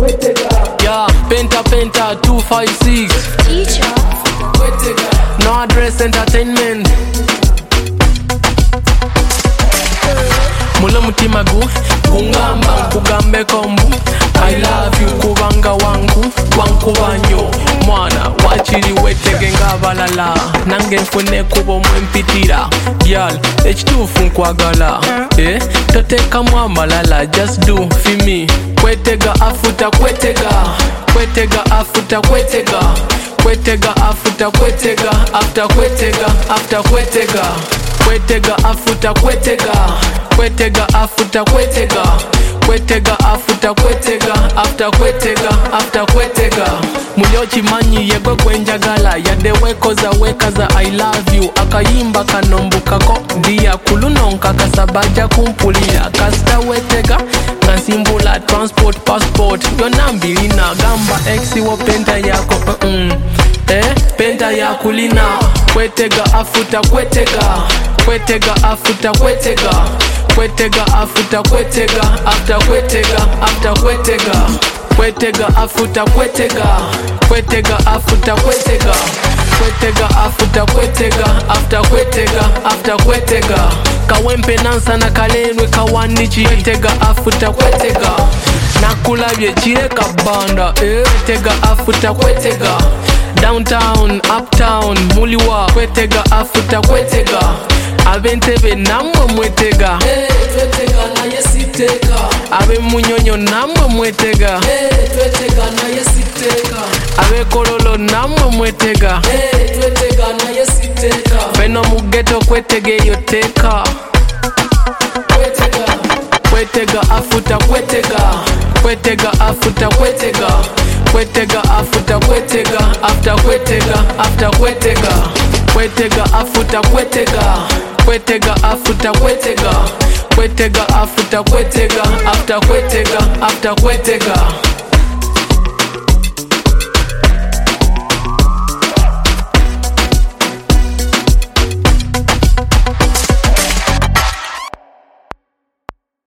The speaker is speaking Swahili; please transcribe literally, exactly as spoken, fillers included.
Yeah, Penta Penta two five six. Teacher. No address entertainment. Mula mutima gu kungamba kugambe kombu. I love you kubanga wangu wangu banyo mwana wachiri wetege ngabalala nange nfune kubo mwempitira gyal ekituufu nkwagala eh toteka mwamalala just do for me kwetega afuta kwetega kwetega afuta kwetega kwetega afuta kwetega after kwetega after kwetega kwetega afuta kwetega kwetega afuta kwetega kwetega afuta kwetega after kwetega after kwetega mulyochi manyi yegwe kwenjagala yade wekoza wekaza I love you akayimba kanombukako ndiya kulunonka kasabaja kumpulia kasta wetega nasimbula transport passport yonambilina gamba exi wo penta yako uh -uh. Eh penta yakulina kwetega afuta kwetega kwetega afuta kwetega kwetega afuta kwetega after kwetega after kwetega kwetega afuta kwetega kwetega afuta kwetega kwetega afuta kwetega after kwetega after kwetega kawempe nansa na kalenwe kawanichi kwetega afuta kwetega nakulabye chire kabanda eh kwetega afuta kwetega downtown uptown muliwa kwetega afuta kwetega abentebe namwe mwetega hey, twetega na yesiteka abe munyonyo namwe mwetega hey, twetega na yesiteka abe kololo namwe mwetega hey, twetega na yesiteka feno mugeto kwetege yoteka kwetega kwetega afuta kwetega kwetega afuta kwetega kwetega afuta kwetega after kwetega after kwetega kwetega afuta kwetega kwetega afuta kwetega kwetega afuta kwetega after kwetega after kwetega